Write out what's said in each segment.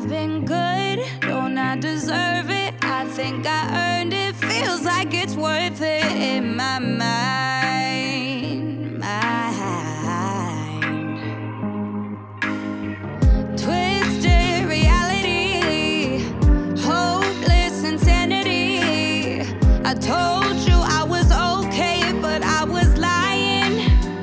I've been good, don't I deserve it? I think I earned it, feels like it's worth it in my mind. Twisted reality, hopeless insanity. I told you I was okay, but I was lying.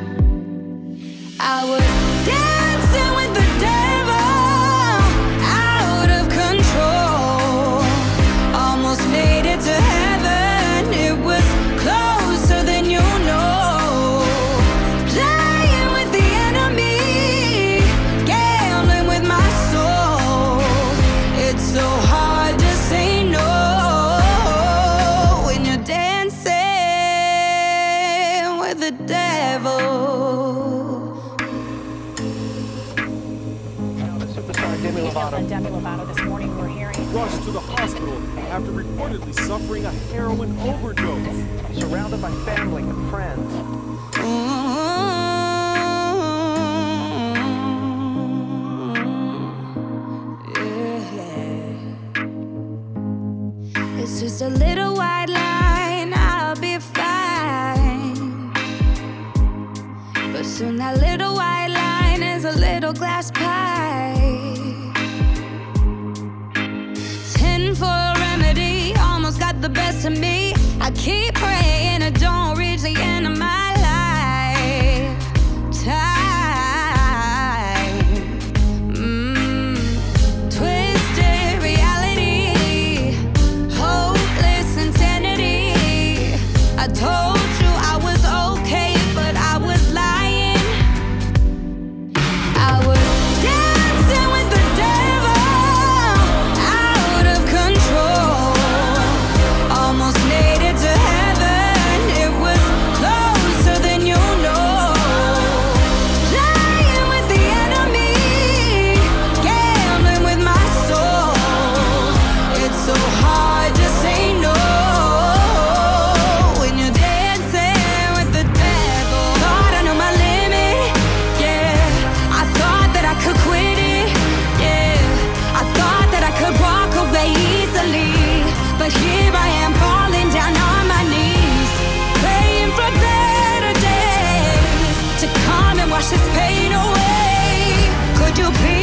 I was dancing with the devil, out of control. Almost made it to heaven, it was closer than you know. Playing with the enemy, gambling with my soul. It's so hard to say no when you're dancing with the devil. Demi Lovato this morning we're hearing Rushed to the hospital after reportedly suffering a heroin overdose. Surrounded by family and friends. Yeah. It's just a little white line, I'll be fine. But soon that little white line is a little glass pie. 10 for a remedy, almost got the best of me. I keep praying I don't reach the end of my lifetime. Twisted reality, hopeless insanity. I told you I was okay, but I was lying. I was dancing with the devil, out of control. Almost made it to heaven, it was closer than you know. Playing with the enemy, gambling with my soul. It's so hard to say no when you're dancing with the devil. Thought I knew my limit, yeah. I thought that I could quit it, yeah. I thought that I could walk away easily, but here I am falling down on my knees, praying for better days to come and wash this pain away. Could you please